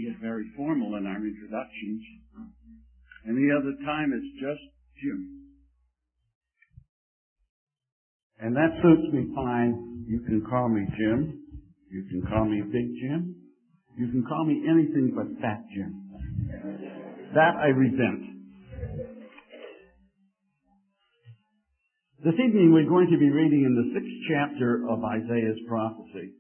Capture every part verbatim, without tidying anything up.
we get very formal in our introductions. Any other time, it's just Jim. And that suits me fine. You can call me Jim. You can call me Big Jim. You can call me anything but Fat Jim. That I resent. This evening we're going to be reading in the sixth chapter of Isaiah's prophecy.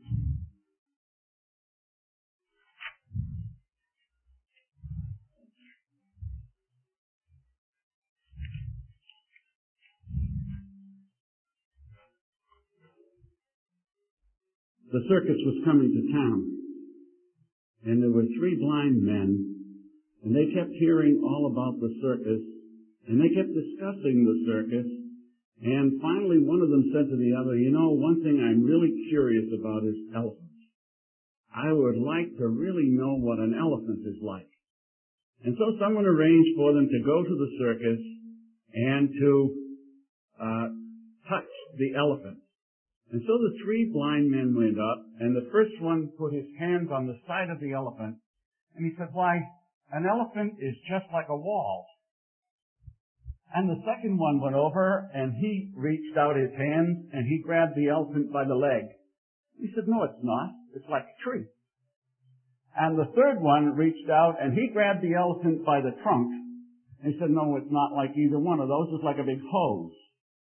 The circus was coming to town, and there were three blind men, and they kept hearing all about the circus, and they kept discussing the circus, and finally one of them said to the other, you know, one thing I'm really curious about is elephants. I would like to really know what an elephant is like. And so someone arranged for them to go to the circus and to uh, touch the elephant. And so the three blind men went up, and the first one put his hands on the side of the elephant, and he said, why, an elephant is just like a wall. And the second one went over, and he reached out his hands, and he grabbed the elephant by the leg. He said, no, it's not. It's like a tree. And the third one reached out, and he grabbed the elephant by the trunk, and he said, no, it's not like either one of those. It's like a big hose.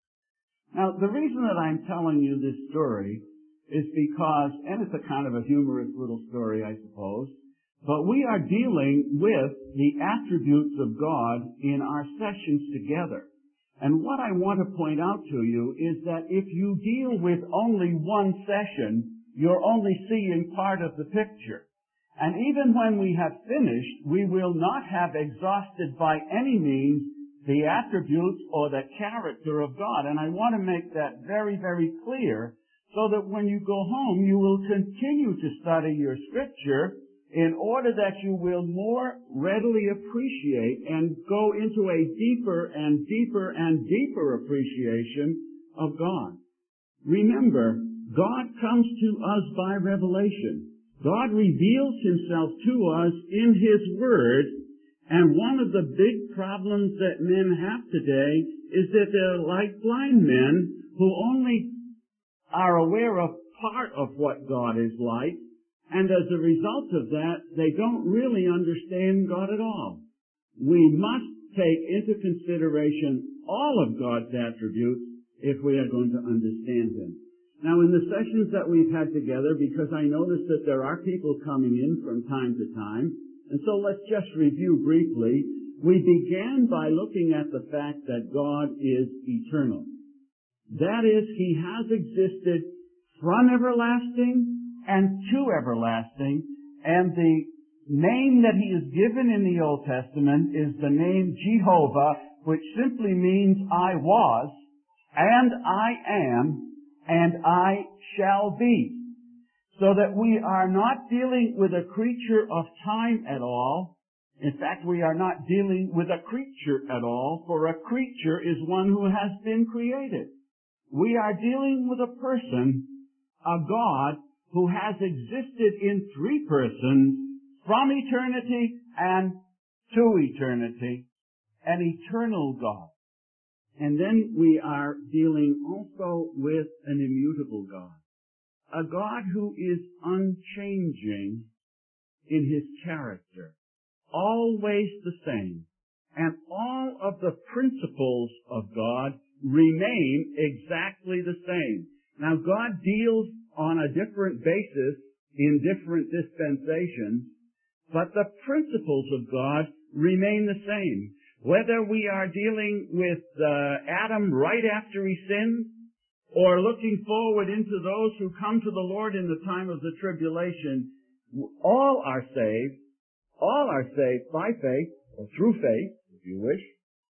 Now, the reason that I'm telling you this story is because, and it's a kind of a humorous little story, I suppose, but we are dealing with the attributes of God in our sessions together. And what I want to point out to you is that if you deal with only one session, you're only seeing part of the picture. And even when we have finished, we will not have exhausted by any means the attributes or the character of God. And I want to make that very, very clear so that when you go home, you will continue to study your scripture in order that you will more readily appreciate and go into a deeper and deeper and deeper appreciation of God. Remember, God comes to us by revelation. God reveals himself to us in his word. And one of the big problems that men have today is that they're like blind men who only are aware of part of what God is like, and as a result of that, they don't really understand God at all. We must take into consideration all of God's attributes if we are going to understand him. Now, in the sessions that we've had together, because I notice that there are people coming in from time to time, and so let's just review briefly. We began by looking at the fact that God is eternal. That is, he has existed from everlasting and to everlasting, and the name that he is given in the Old Testament is the name Jehovah, which simply means I was, and I am, and I shall be. So that we are not dealing with a creature of time at all. In fact, we are not dealing with a creature at all, for a creature is one who has been created. We are dealing with a person, a God, who has existed in three persons from eternity and to eternity, an eternal God. And then we are dealing also with an immutable God. A God who is unchanging in his character, always the same. And all of the principles of God remain exactly the same. Now, God deals on a different basis in different dispensations, but the principles of God remain the same. Whether we are dealing with uh, Adam right after he sinned, or looking forward into those who come to the Lord in the time of the tribulation, all are saved. All are saved by faith, or through faith, if you wish.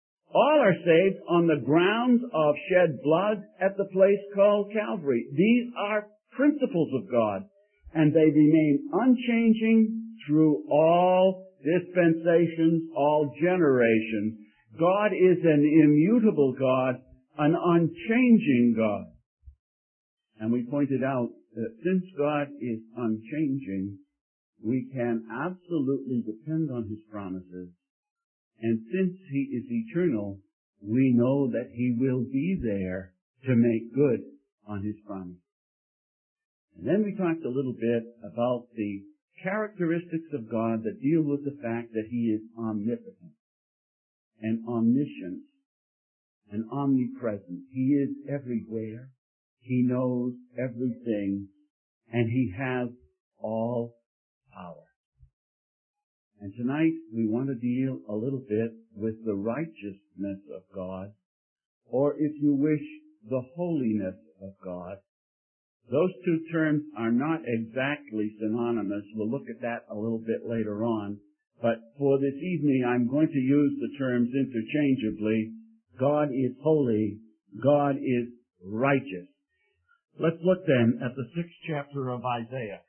All are saved on the grounds of shed blood at the place called Calvary. These are principles of God, and they remain unchanging through all dispensations, all generations. God is an immutable God, an unchanging God. And we pointed out that since God is unchanging, we can absolutely depend on His promises. And since He is eternal, we know that He will be there to make good on His promise. And then we talked a little bit about the characteristics of God that deal with the fact that He is omnipotent and omniscient and omnipresent. He is everywhere. He knows everything, and He has all power. And tonight we want to deal a little bit with the righteousness of God, or if you wish, the holiness of God. Those two terms are not exactly synonymous. We'll look at that a little bit later on. But for this evening, I'm going to use the terms interchangeably. God is holy. God is righteous. Let's look then at the sixth chapter of Isaiah.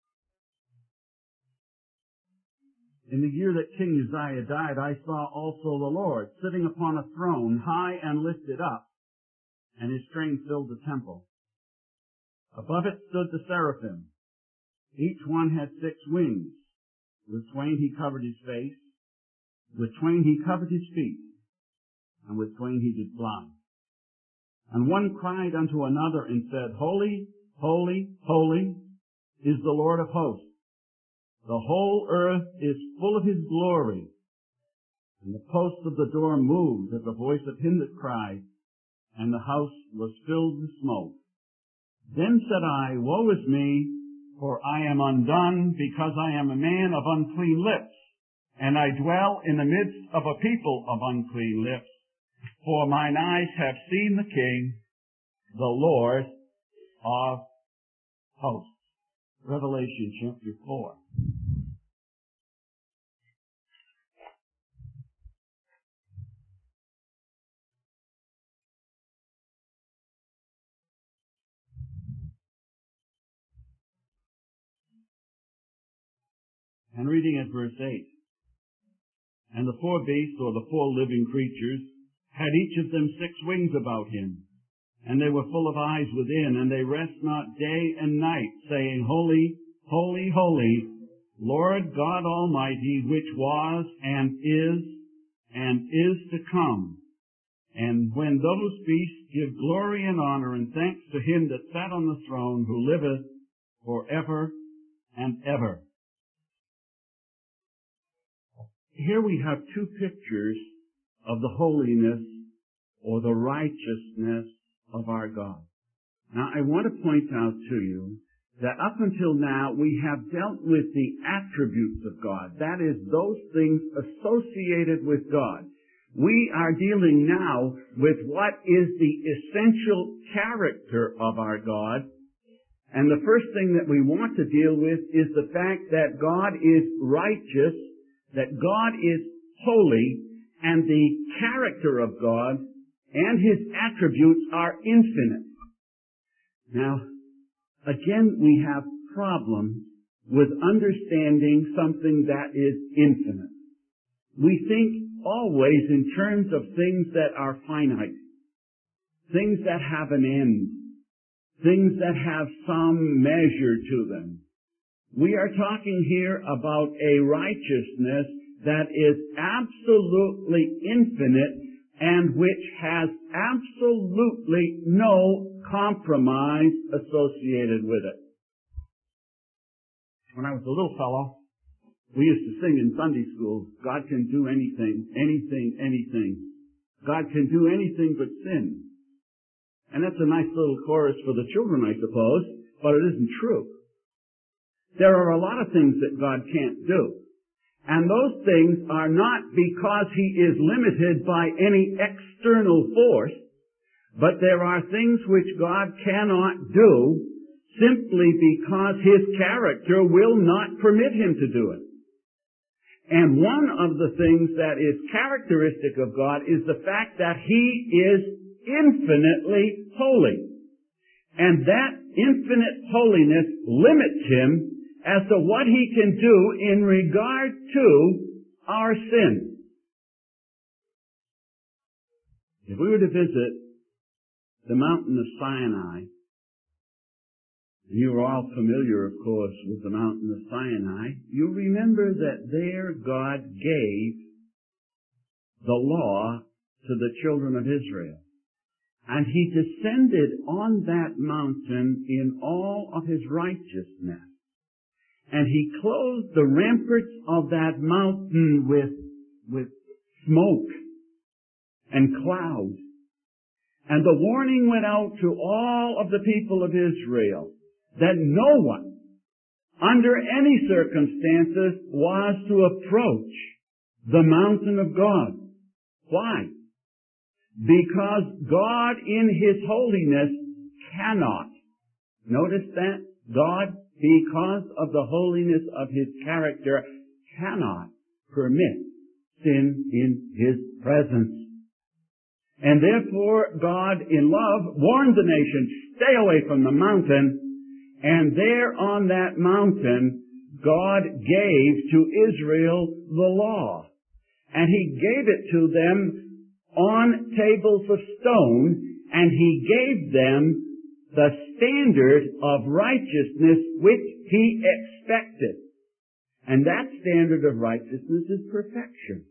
In the year that King Uzziah died, I saw also the Lord sitting upon a throne, high and lifted up, and His train filled the temple. Above it stood the seraphim. Each one had six wings. With twain He covered His face. With twain He covered His feet. And with twain He did fly. And one cried unto another and said, Holy, holy, holy is the Lord of hosts. The whole earth is full of His glory. And the posts of the door moved at the voice of him that cried, and the house was filled with smoke. Then said I, Woe is me, for I am undone, because I am a man of unclean lips, and I dwell in the midst of a people of unclean lips. For mine eyes have seen the King, the Lord of hosts. Revelation chapter four. And reading at verse eight. And the four beasts, or the four living creatures, had each of them six wings about him. And they were full of eyes within, and they rest not day and night, saying, Holy, holy, holy, Lord God Almighty, which was, and is, and is to come. And when those beasts give glory and honor and thanks to Him that sat on the throne, who liveth for ever and ever. Here we have two pictures of the holiness or the righteousness of our God. Now, I want to point out to you that up until now we have dealt with the attributes of God. That is, those things associated with God. We are dealing now with what is the essential character of our God. And the first thing that we want to deal with is the fact that God is righteous, that God is holy, and the character of God and His attributes are infinite. Now, again, we have problems with understanding something that is infinite. We think always in terms of things that are finite, things that have an end, things that have some measure to them. We are talking here about a righteousness that is absolutely infinite and which has absolutely no compromise associated with it. When I was a little fellow, we used to sing in Sunday school, God can do anything, anything, anything. God can do anything but sin. And that's a nice little chorus for the children, I suppose, but it isn't true. There are a lot of things that God can't do. And those things are not because He is limited by any external force, but there are things which God cannot do simply because His character will not permit Him to do it. And one of the things that is characteristic of God is the fact that He is infinitely holy. And that infinite holiness limits Him as to what He can do in regard to our sin. If we were to visit the mountain of Sinai You are all familiar, of course, with the mountain of Sinai. You remember that there God gave the law to the children of Israel. And He descended on that mountain in all of His righteousness. And He clothed the ramparts of that mountain with, with smoke and cloud. And the warning went out to all of the people of Israel that no one, under any circumstances, was to approach the mountain of God. Why? Because God in His holiness cannot. Notice that? God, because of the holiness of His character, cannot permit sin in His presence. And therefore, God in love warned the nation, stay away from the mountain. And there on that mountain, God gave to Israel the law. And He gave it to them on tables of stone, and He gave them the standard of righteousness which He expected. And that standard of righteousness is perfection.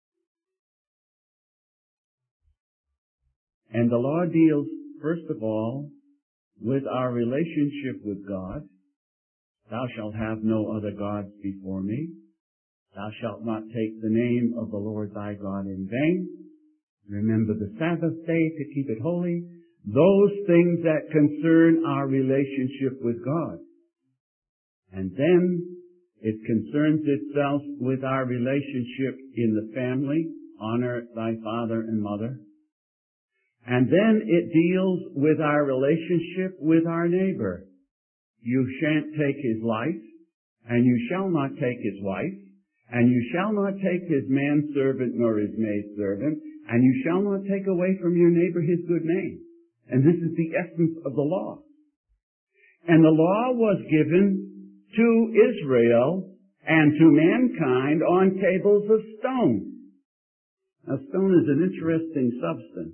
And the law deals, first of all, with our relationship with God. Thou shalt have no other gods before me. Thou shalt not take the name of the Lord thy God in vain. Remember the Sabbath day to keep it holy. Those things that concern our relationship with God. And then it concerns itself with our relationship in the family. Honor thy father and mother. And then it deals with our relationship with our neighbor. You shan't take his life, and you shall not take his wife, and you shall not take his manservant nor his maidservant, and you shall not take away from your neighbor his good name. And this is the essence of the law. And the law was given to Israel and to mankind on tables of stone. Now, stone is an interesting substance.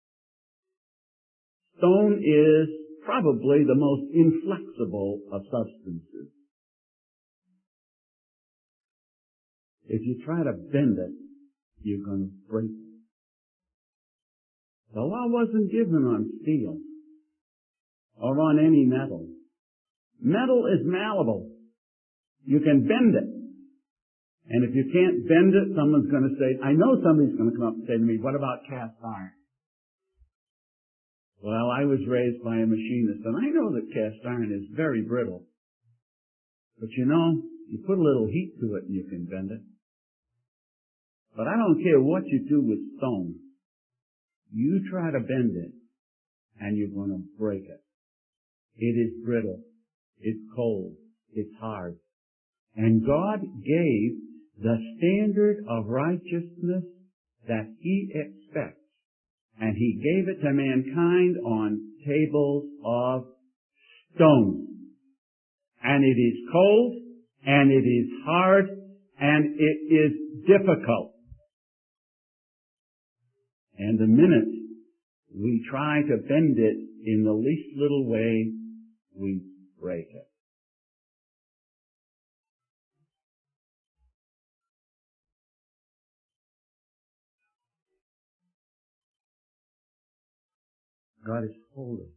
Stone is probably the most inflexible of substances. If you try to bend it, you're going to break it. The law wasn't given on steel or on any metal. Metal is malleable. You can bend it. And if you can't bend it, someone's going to say, I know somebody's going to come up and say to me, what about cast iron? Well, I was raised by a machinist, and I know that cast iron is very brittle. But you know, you put a little heat to it and you can bend it. But I don't care what you do with stone. You try to bend it, and you're going to break it. It is brittle. It's cold. It's hard. And God gave the standard of righteousness that He expects. And He gave it to mankind on tables of stone. And it is cold, and it is hard, and it is difficult. And the minute we try to bend it in the least little way, we break it. God is holy.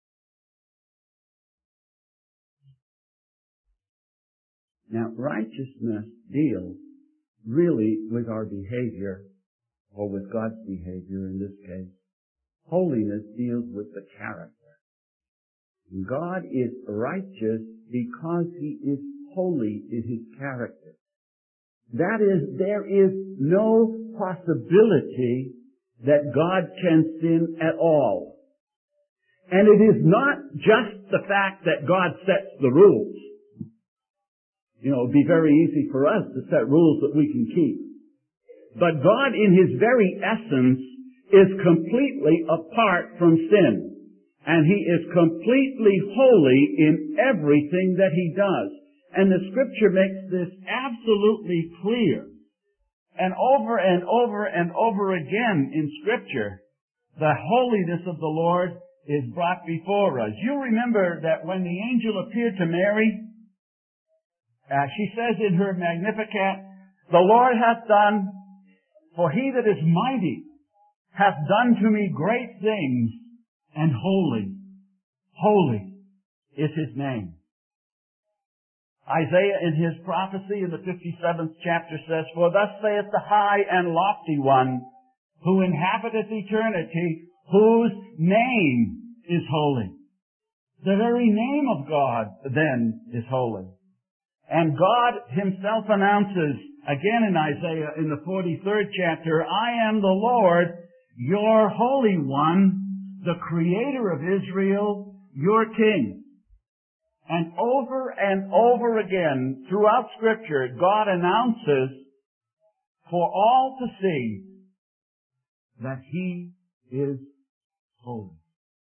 Now, righteousness deals really with our behavior, or with God's behavior in this case. Holiness deals with the character. God is righteous because He is holy in His character. That is, there is no possibility that God can sin at all. And it is not just the fact that God sets the rules. You know, it would be very easy for us to set rules that we can keep. But God in His very essence is completely apart from sin. And He is completely holy in everything that He does. And the Scripture makes this absolutely clear. And over and over and over again in Scripture, the holiness of the Lord is brought before us. You remember that when the angel appeared to Mary, uh, she says in her Magnificat, "The Lord hath done, for he that is mighty hath done to me great things, and holy, holy is his name." Isaiah in his prophecy in the fifty-seventh chapter says, "For thus saith the high and lofty one, who inhabiteth eternity, whose name is holy." The very name of God, then, is holy. And God himself announces, again in Isaiah in the forty-third chapter, "I am the Lord, your Holy One, the Creator of Israel, your King." And over and over again throughout Scripture, God announces for all to see that he is holy.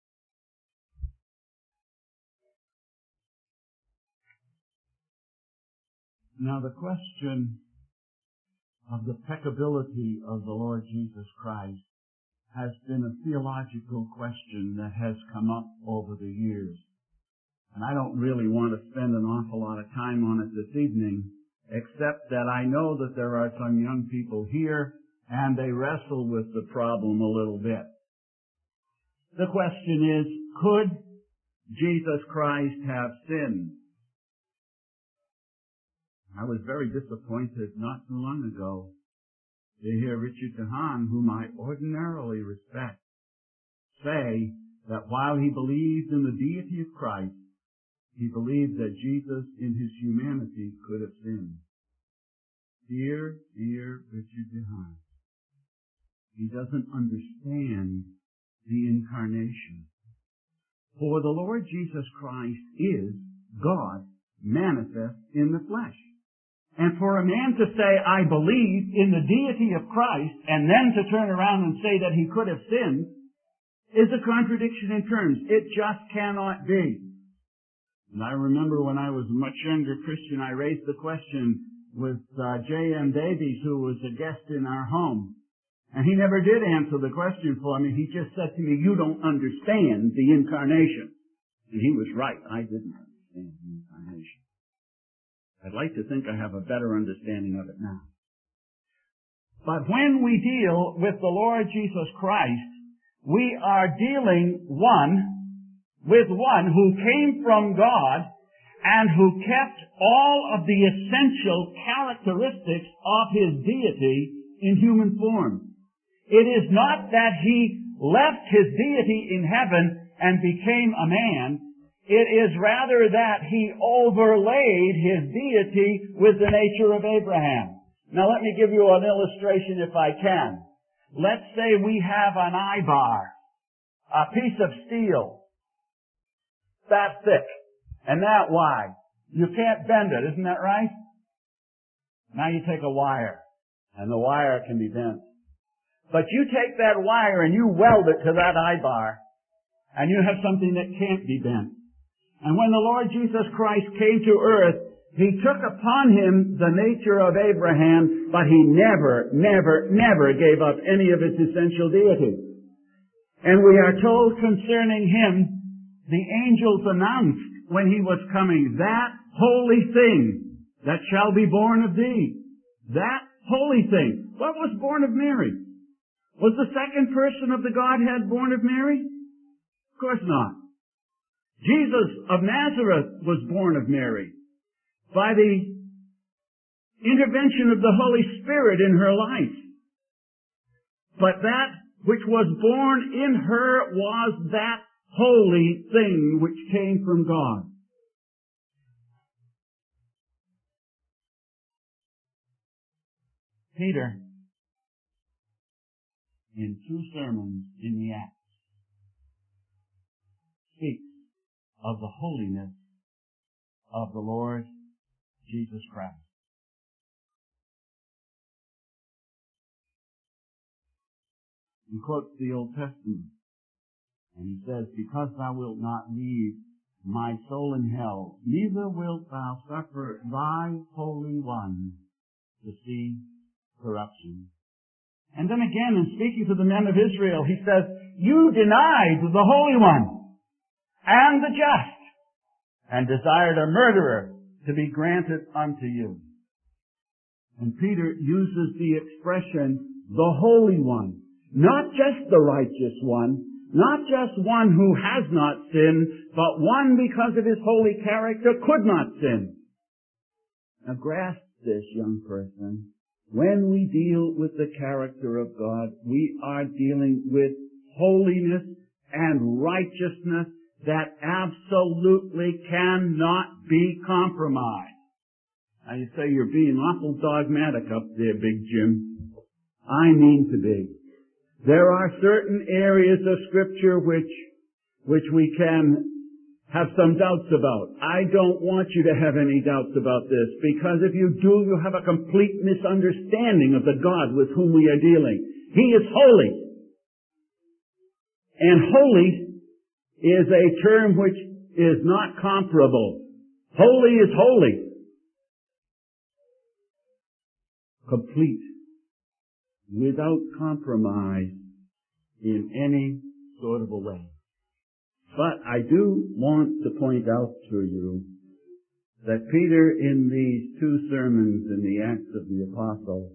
Now the question of the peccability of the Lord Jesus Christ has been a theological question that has come up over the years. And I don't really want to spend an awful lot of time on it this evening, except that I know that there are some young people here and they wrestle with the problem a little bit. The question is, could Jesus Christ have sinned? I was very disappointed not too long ago to hear Richard DeHaan, whom I ordinarily respect, say that while he believed in the deity of Christ, he believed that Jesus in his humanity could have sinned. Dear, dear Richard DeHaan, he doesn't understand the incarnation. For the Lord Jesus Christ is God manifest in the flesh. And for a man to say, "I believe in the deity of Christ," and then to turn around and say that he could have sinned, is a contradiction in terms. It just cannot be. And I remember when I was a much younger Christian, I raised the question with uh, J M Davies, who was a guest in our home. And he never did answer the question for me. He just said to me, "You don't understand the incarnation." And he was right. I didn't understand the incarnation. I'd like to think I have a better understanding of it now. But when we deal with the Lord Jesus Christ, we are dealing, one, with one who came from God and who kept all of the essential characteristics of his deity in human form. It is not that he left his deity in heaven and became a man. It is rather that he overlaid his deity with the nature of Abraham. Now let me give you an illustration if I can. Let's say we have an eye bar, a piece of steel, that thick and that wide. You can't bend it, isn't that right? Now you take a wire, and the wire can be bent. But you take that wire and you weld it to that eye bar, and you have something that can't be bent. And when the Lord Jesus Christ came to earth, he took upon him the nature of Abraham, but he never, never, never gave up any of his essential deity. And we are told concerning him, the angels announced when he was coming, "That holy thing that shall be born of thee." That holy thing. What was born of Mary? Was the second person of the Godhead born of Mary? Of course not. Jesus of Nazareth was born of Mary by the intervention of the Holy Spirit in her life. But that which was born in her was that holy thing which came from God. Peter, in two sermons in the Acts, speaks of the holiness of the Lord Jesus Christ. He quotes the Old Testament, and he says, "Because thou wilt not leave my soul in hell, neither wilt thou suffer thy Holy One to see corruption." And then again, in speaking to the men of Israel, he says, you denied the Holy One and the just, and desired a murderer to be granted unto you. And Peter uses the expression, the Holy One, not just the righteous one, not just one who has not sinned, but one because of his holy character could not sin. Now grasp this, young person. When we deal with the character of God, we are dealing with holiness and righteousness that absolutely cannot be compromised. Now you say you're being awful dogmatic up there, Big Jim. I mean to be. There are certain areas of Scripture which, which we can have some doubts about. I don't want you to have any doubts about this, because if you do, you have a complete misunderstanding of the God with whom we are dealing. He is holy. And holy is a term which is not comparable. Holy is holy. Complete. Without compromise in any sort of a way. But I do want to point out to you that Peter, in these two sermons in the Acts of the Apostle,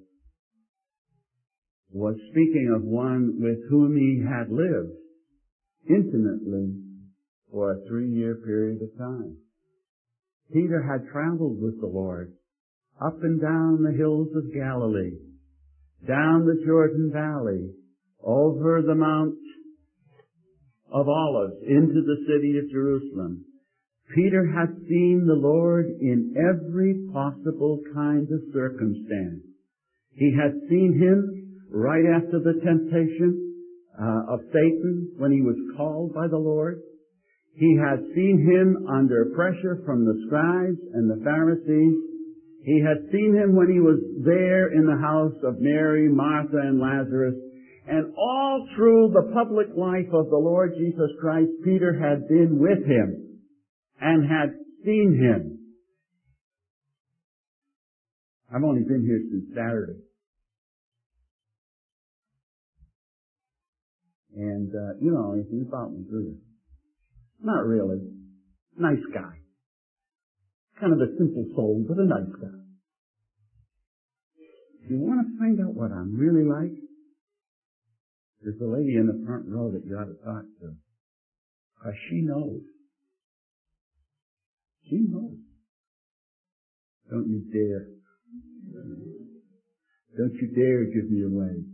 was speaking of one with whom he had lived intimately for a three-year period of time. Peter had traveled with the Lord up and down the hills of Galilee, down the Jordan Valley, over the Mount of Olives, into the city of Jerusalem. Peter had seen the Lord in every possible kind of circumstance. He had seen Him right after the temptation uh, of Satan when he was called by the Lord. He had seen Him under pressure from the scribes and the Pharisees. He had seen Him when He was there in the house of Mary, Martha, and Lazarus. And all through the public life of the Lord Jesus Christ, Peter had been with Him and had seen Him. I've only been here since Saturday. And uh, you know anything about me, do you? Not really. Nice guy. Kind of a simple soul, but a nice guy. You want to find out what I'm really like? There's a lady in the front row that you ought to talk to. Because she knows. She knows. Don't you dare. Don't you dare give me away.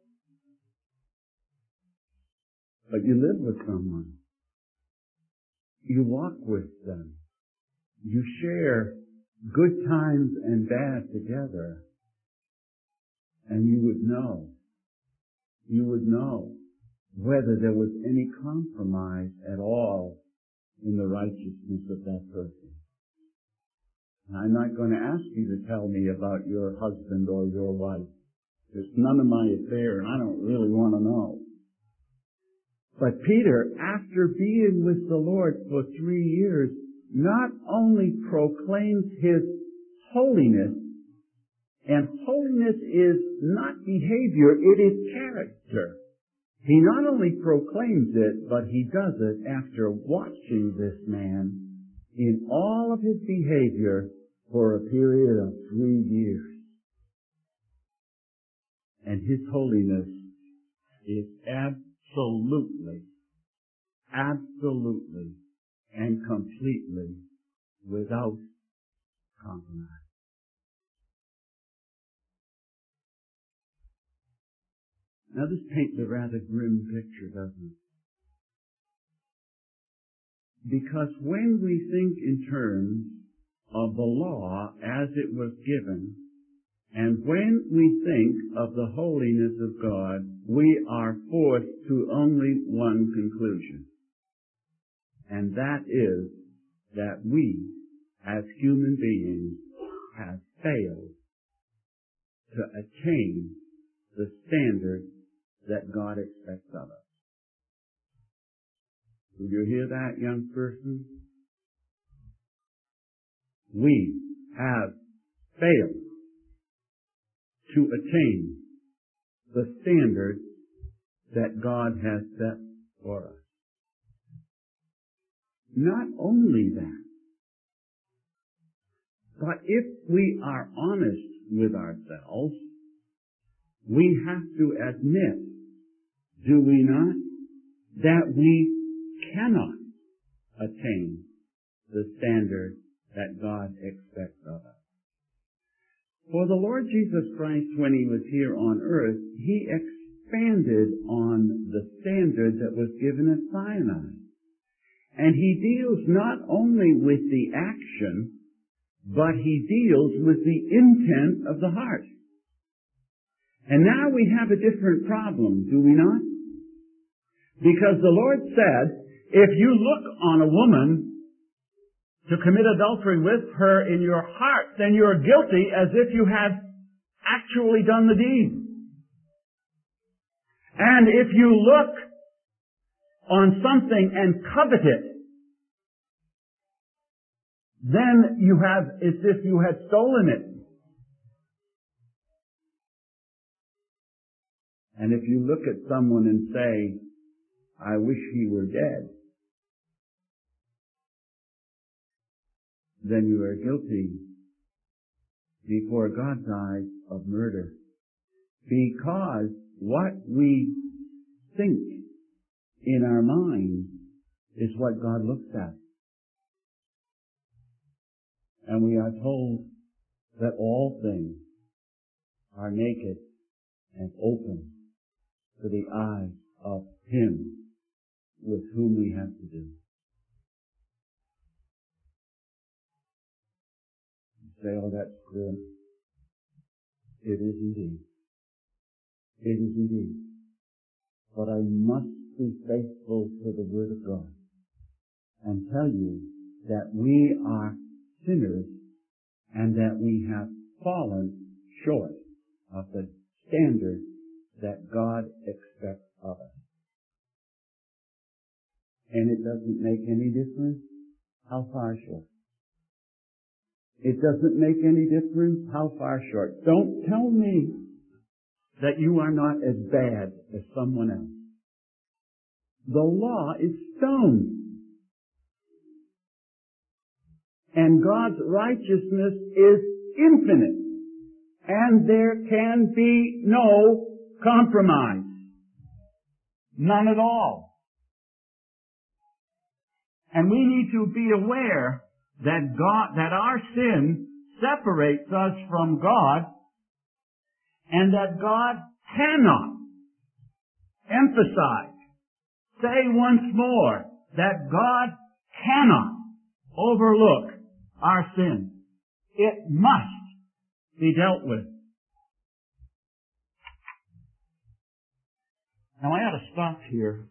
But you live with someone. You walk with them. You share good times and bad together. And you would know. You would know whether there was any compromise at all in the righteousness of that person. And I'm not going to ask you to tell me about your husband or your wife. It's none of my affair, and I don't really want to know. But Peter, after being with the Lord for three years, not only proclaims His holiness, and holiness is not behavior, it is character. He not only proclaims it, but he does it after watching this man in all of his behavior for a period of three years. And his holiness is absolutely, absolutely, and completely without compromise. Now this paints a rather grim picture, doesn't it? Because when we think in terms of the law as it was given, and when we think of the holiness of God, we are forced to only one conclusion. And that is that we, as human beings, have failed to attain the standard that God expects of us. Do you hear that, young person? We have failed to attain the standard that God has set for us. Not only that, but if we are honest with ourselves, we have to admit, do we not, that we cannot attain the standard that God expects of us. For the Lord Jesus Christ, when He was here on earth, He expanded on the standard that was given at Sinai. And He deals not only with the action, but He deals with the intent of the heart. And now we have a different problem, do we not? Because the Lord said, if you look on a woman to commit adultery with her in your heart, then you're guilty as if you had actually done the deed. And if you look on something and covet it, then you have, as if you had stolen it. And if you look at someone and say, I wish he were dead, then you are guilty before God's eyes of murder. Because what we think in our mind is what God looks at. And we are told that all things are naked and open to the eyes of Him with whom we have to do. You say, oh, that's grim. It is indeed. It is indeed. But I must be faithful to the Word of God and tell you that we are sinners and that we have fallen short of the standard that God expects of us. And it doesn't make any difference how far short. It doesn't make any difference how far short. Don't tell me that you are not as bad as someone else. The law is stone. And God's righteousness is infinite. And there can be no compromise. None at all. And we need to be aware that God, that our sin separates us from God, and that God cannot emphasize, say once more, that God cannot overlook our sin. It must be dealt with. Now I ought to stop here,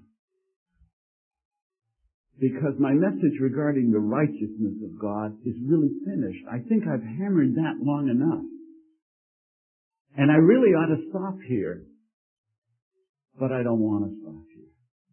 because my message regarding the righteousness of God is really finished. I think I've hammered that long enough. And I really ought to stop here. But I don't want to stop here.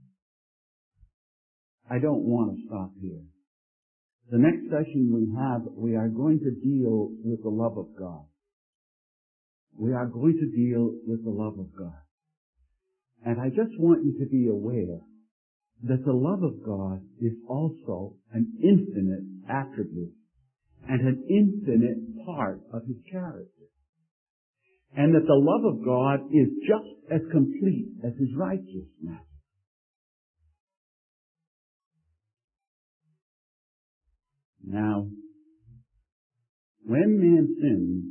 I don't want to stop here. The next session we have, we are going to deal with the love of God. We are going to deal with the love of God. And I just want you to be aware that the love of God is also an infinite attribute and an infinite part of His character. And that the love of God is just as complete as His righteousness. Now, when man sins,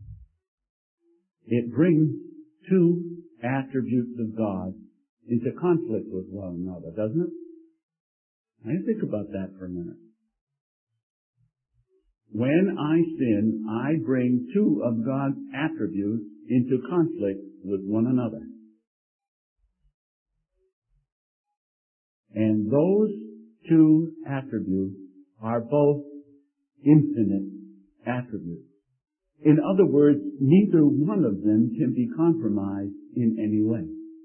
it brings two attributes of God into conflict with one another, doesn't it? Now think about that for a minute. When I sin, I bring two of God's attributes into conflict with one another. And those two attributes are both infinite attributes. In other words, neither one of them can be compromised in any way.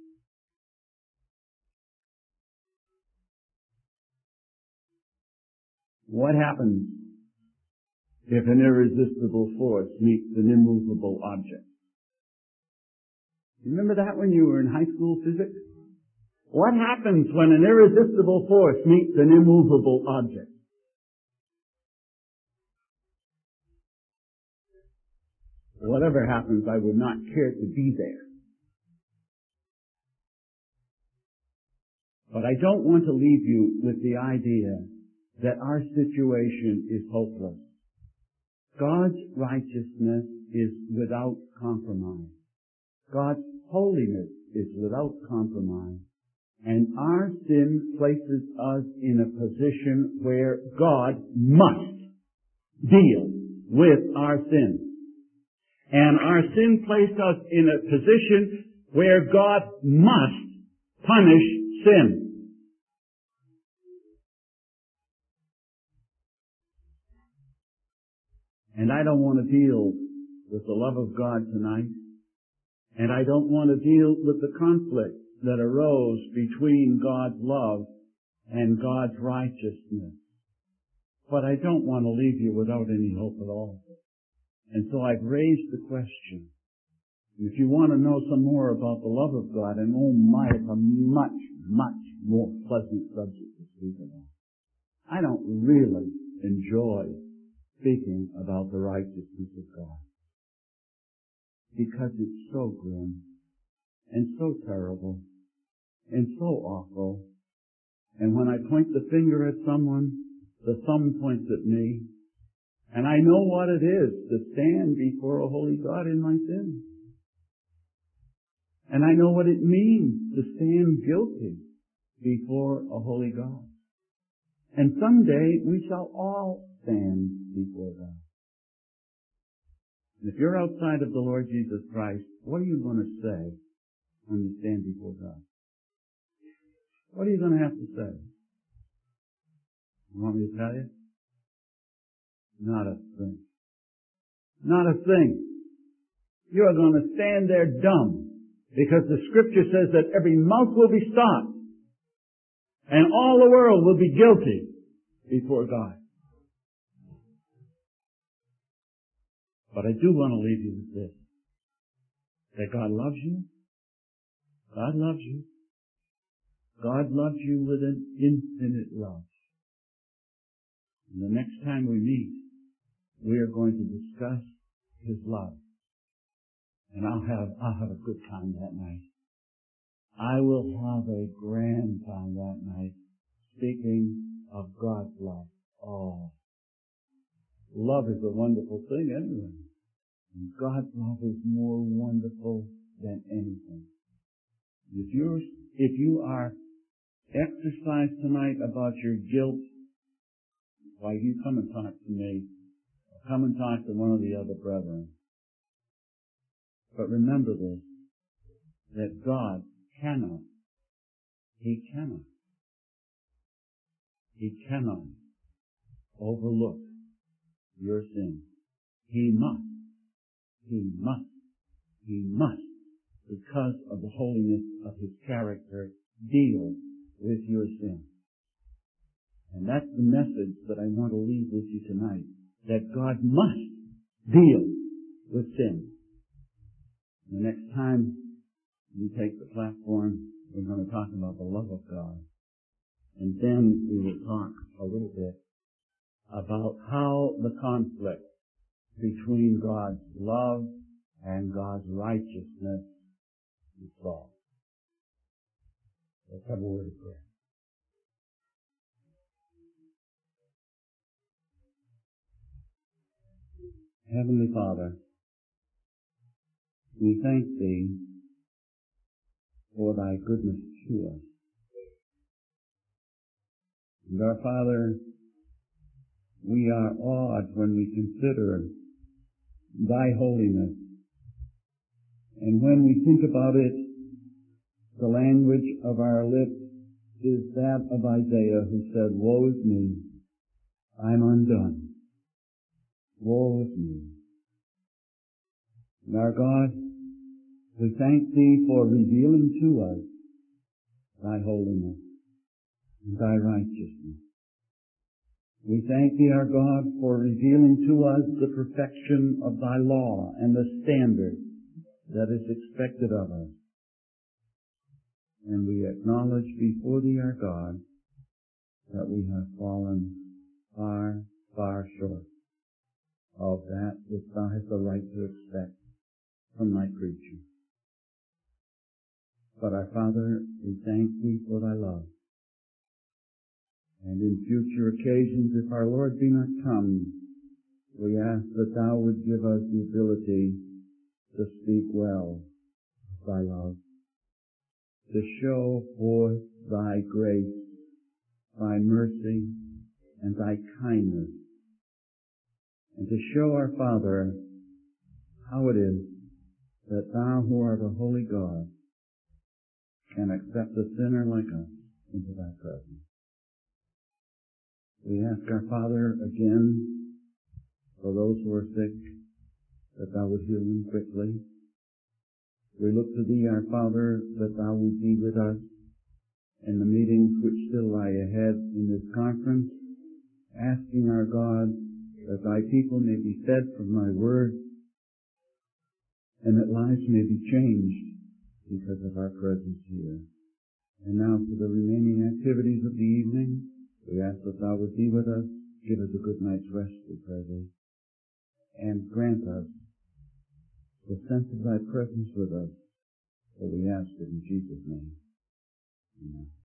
What happens if an irresistible force meets an immovable object? Remember that when you were in high school physics? What happens when an irresistible force meets an immovable object? Whatever happens, I would not care to be there. But I don't want to leave you with the idea that our situation is hopeless. God's righteousness is without compromise. God's holiness is without compromise. And our sin places us in a position where God must deal with our sin. And our sin placed us in a position where God must punish sin. And I don't want to deal with the love of God tonight. And I don't want to deal with the conflict that arose between God's love and God's righteousness. But I don't want to leave you without any hope at all. And so I've raised the question. If you want to know some more about the love of God, and oh my, it's a much, much more pleasant subject to speak about. I don't really enjoy speaking about the righteousness of God. Because it's so grim, and so terrible, and so awful. And when I point the finger at someone, the thumb points at me. And I know what it is to stand before a holy God in my sin. And I know what it means to stand guilty before a holy God. And someday we shall all stand before God. And if you're outside of the Lord Jesus Christ, what are you going to say when you stand before God? What are you going to have to say? You want me to tell you? Not a thing. Not a thing. You are going to stand there dumb, because the Scripture says that every mouth will be stopped and all the world will be guilty before God. But I do want to leave you with this, that God loves you. God loves you. God loves you with an infinite love. And the next time we meet, we are going to discuss His love. And I'll have, I'll have a good time that night. I will have a grand time that night speaking of God's love. Oh, love is a wonderful thing anyway. And God's love is more wonderful than anything. If you're, if you are exercised tonight about your guilt, why, you come and talk to me. Or come and talk to one of the other brethren. But remember this, that God cannot, He cannot, He cannot overlook your sin. He must, He must, He must, because of the holiness of His character, deal with your sin. And that's the message that I want to leave with you tonight, that God must deal with sin. The next time we take the platform, we're going to talk about the love of God. And then we will talk a little bit about how the conflict between God's love and God's righteousness is solved. Let's have a word of prayer. Heavenly Father, we thank Thee for Thy goodness to us. And our Father, we are awed when we consider Thy holiness. And when we think about it, the language of our lips is that of Isaiah, who said, "Woe is me, I'm undone. Woe is me." And our God, we thank Thee for revealing to us Thy holiness and Thy righteousness. We thank Thee, our God, for revealing to us the perfection of Thy law and the standard that is expected of us. And we acknowledge before Thee, our God, that we have fallen far, far short of that which Thou hast a right to expect from Thy creature. But our Father, we thank Thee for Thy love. And in future occasions, if our Lord be not come, we ask that Thou would give us the ability to speak well of Thy love, to show forth Thy grace, Thy mercy, and Thy kindness, and to show our Father how it is that Thou, who art a holy God, can accept a sinner like us into Thy presence. We ask our Father again for those who are sick, that Thou would heal them quickly. We look to Thee, our Father, that Thou would be with us in the meetings which still lie ahead in this conference, asking our God that Thy people may be fed from Thy word, and that lives may be changed because of our presence here. And now for the remaining activities of the evening, we ask that Thou would be with us, give us a good night's rest, we pray Thee, and grant us the sense of Thy presence with us, for we ask it in Jesus' name. Amen.